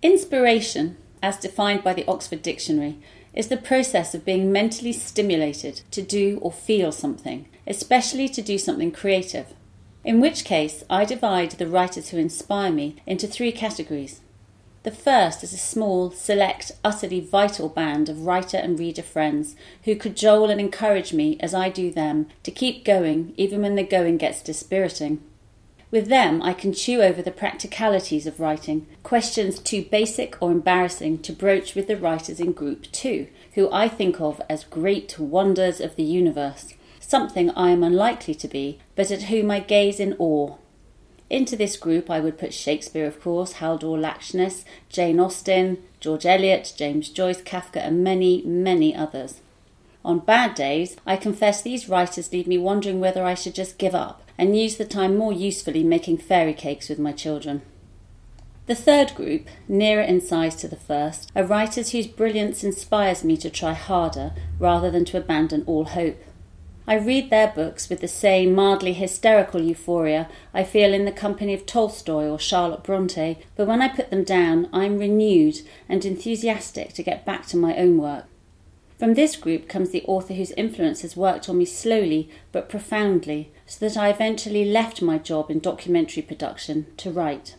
Inspiration, as defined by the Oxford Dictionary, is the process of being mentally stimulated to do or feel something, especially to do something creative. In which case, I divide the writers who inspire me into 3 categories. The first is a small, select, utterly vital band of writer and reader friends who cajole and encourage me, as I do them, to keep going even when the going gets dispiriting. With them, I can chew over the practicalities of writing, questions too basic or embarrassing to broach with the writers in Group 2, who I think of as great wonders of the universe, something I am unlikely to be, but at whom I gaze in awe. Into this group I would put Shakespeare, of course, Haldor Laxness, Jane Austen, George Eliot, James Joyce, Kafka, and many, many others. On bad days, I confess these writers leave me wondering whether I should just give up and use the time more usefully making fairy cakes with my children. The third group, nearer in size to the first, are writers whose brilliance inspires me to try harder rather than to abandon all hope. I read their books with the same mildly hysterical euphoria I feel in the company of Tolstoy or Charlotte Bronte, but when I put them down, I'm renewed and enthusiastic to get back to my own work. From this group comes the author whose influence has worked on me slowly but profoundly, so that I eventually left my job in documentary production to write.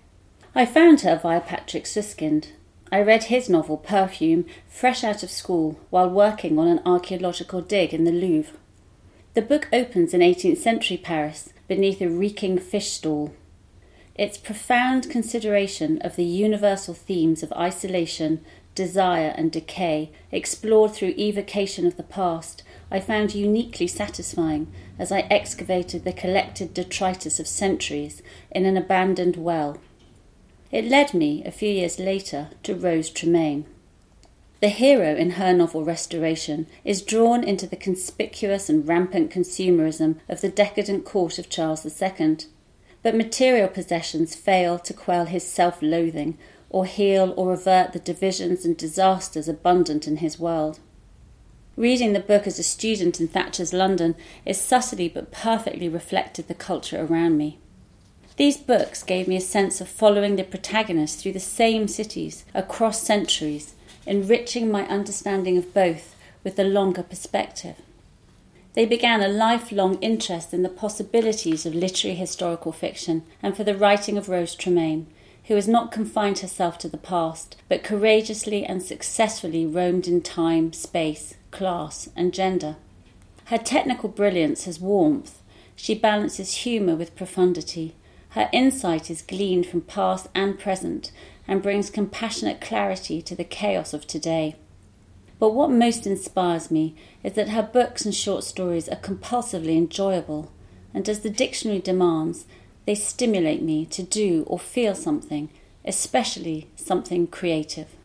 I found her via Patrick Suskind. I read his novel Perfume fresh out of school while working on an archaeological dig in the Louvre. The book opens in 18th century Paris beneath a reeking fish stall. Its profound consideration of the universal themes of isolation, desire and decay, explored through evocation of the past, I found uniquely satisfying as I excavated the collected detritus of centuries in an abandoned well. It led me, a few years later, to Rose Tremaine. The hero in her novel Restoration is drawn into the conspicuous and rampant consumerism of the decadent court of Charles II, but material possessions fail to quell his self-loathing or heal or avert the divisions and disasters abundant in his world. Reading the book as a student in Thatcher's London is subtly but perfectly reflected the culture around me. These books gave me a sense of following the protagonist through the same cities across centuries, enriching my understanding of both with a longer perspective. They began a lifelong interest in the possibilities of literary historical fiction and for the writing of Rose Tremaine, who has not confined herself to the past, but courageously and successfully roamed in time, space, class and gender. Her technical brilliance has warmth. She balances humour with profundity. Her insight is gleaned from past and present and brings compassionate clarity to the chaos of today. But what most inspires me is that her books and short stories are compulsively enjoyable, and as the dictionary demands, they stimulate me to do or feel something, especially something creative.